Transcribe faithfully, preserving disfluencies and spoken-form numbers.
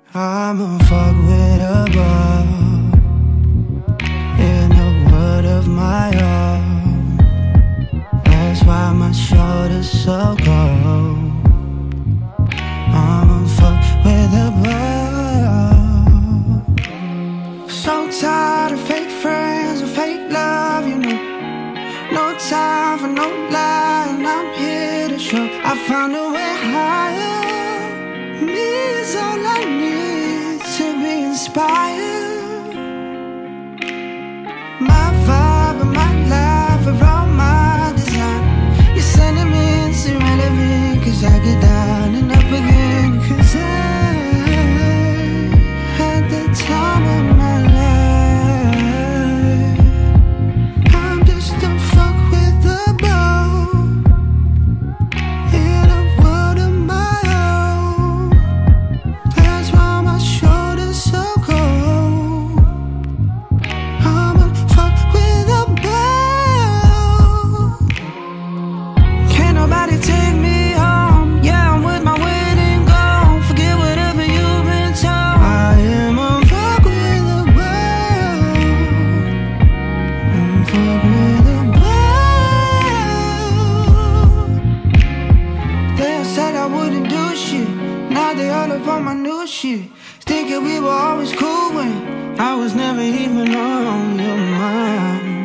I'ma fuck with a ball in a word of my own. That's why my shoulder's so cold. I'ma fuck with a ball. So tired of fake friends and fake love, you know. No time for no lie, and I'm here to show I found a way higher. Me is all I need to be inspired. My vibe and my life are all my design. You're sending me into relevant, cause I get down and up again. Cause I had the time of my life. I'm just a fuck with a bow in a world of my own. That's why my shoulder's so cold. I'm a fuck with a bow. Can't nobody take me home. Yeah, I'm with my wedding gown. Forget whatever you've been told. I am a fuck with a bow. I'm fuck with a bow. They said I wouldn't do shit. Now they all up on my new shit. Thinking we were always cool when I was never even on your mind.